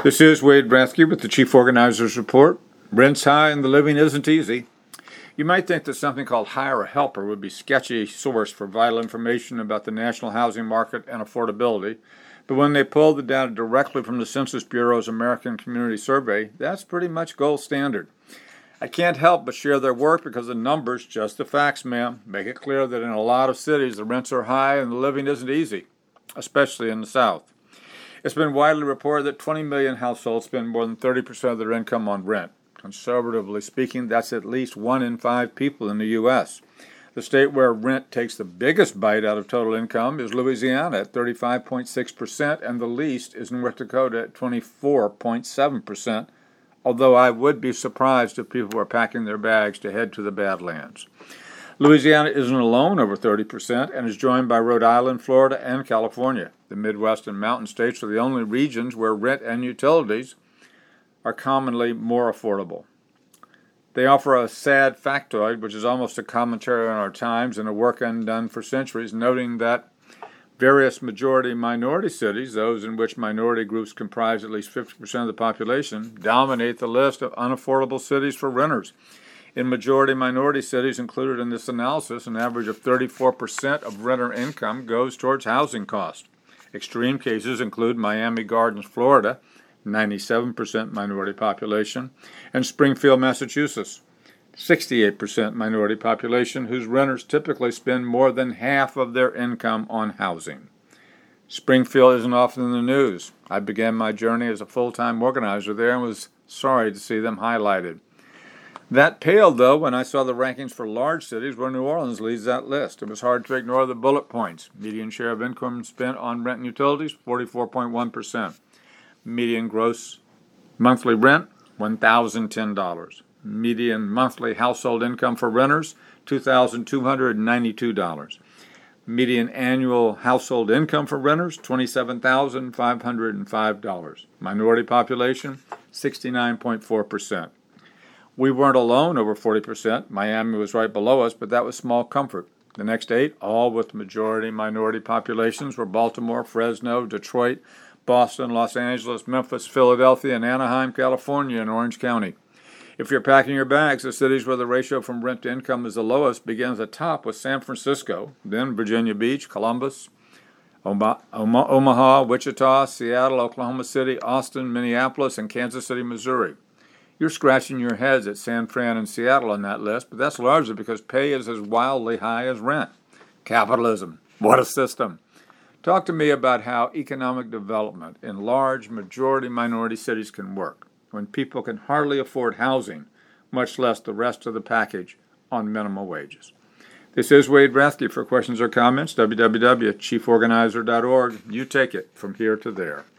This is Wade Brathke with the Chief Organizer's Report. Rent's high and the living isn't easy. You might think that something called Hire a Helper would be a sketchy source for vital information about the national housing market and affordability, but when they pull the data directly from the Census Bureau's American Community Survey, that's pretty much gold standard. I can't help but share their work because the numbers, just the facts, ma'am, make it clear that in a lot of cities the rents are high and the living isn't easy, especially in the South. It's been widely reported that 20 million households spend more than 30% of their income on rent. Conservatively speaking, that's at least 1 in 5 people in the U.S. The state where rent takes the biggest bite out of total income is Louisiana at 35.6%, and the least is North Dakota at 24.7%, although I would be surprised if people were packing their bags to head to the Badlands. Louisiana isn't alone over 30% and is joined by Rhode Island, Florida, and California. The Midwest and Mountain States are the only regions where rent and utilities are commonly more affordable. They offer a sad factoid, which is almost a commentary on our times and a work undone for centuries, noting that various majority-minority cities, those in which minority groups comprise at least 50% of the population, dominate the list of unaffordable cities for renters. In majority-minority cities included in this analysis, an average of 34% of renter income goes towards housing costs. Extreme cases include Miami Gardens, Florida, 97% minority population, and Springfield, Massachusetts, 68% minority population, whose renters typically spend more than half of their income on housing. Springfield isn't often in the news. I began my journey as a full-time organizer there and was sorry to see them highlighted. That paled, though, when I saw the rankings for large cities where New Orleans leads that list. It was hard to ignore the bullet points. Median share of income spent on rent and utilities, 44.1%. Median gross monthly rent, $1,010. Median monthly household income for renters, $2,292. Median annual household income for renters, $27,505. Minority population, 69.4%. We weren't alone over 40%. Miami was right below us, but that was small comfort. The next 8, all with majority-minority populations, were Baltimore, Fresno, Detroit, Boston, Los Angeles, Memphis, Philadelphia, and Anaheim, California, and Orange County. If you're packing your bags, the cities where the ratio from rent to income is the lowest begins at top with San Francisco, then Virginia Beach, Columbus, Omaha, Wichita, Seattle, Oklahoma City, Austin, Minneapolis, and Kansas City, Missouri. You're scratching your heads at San Fran and Seattle on that list, but that's largely because pay is as wildly high as rent. Capitalism. What a system. Talk to me about how economic development in large majority-minority cities can work when people can hardly afford housing, much less the rest of the package on minimum wages. This is Wade Brathke. For questions or comments, www.chieforganizer.org. You take it from here to there.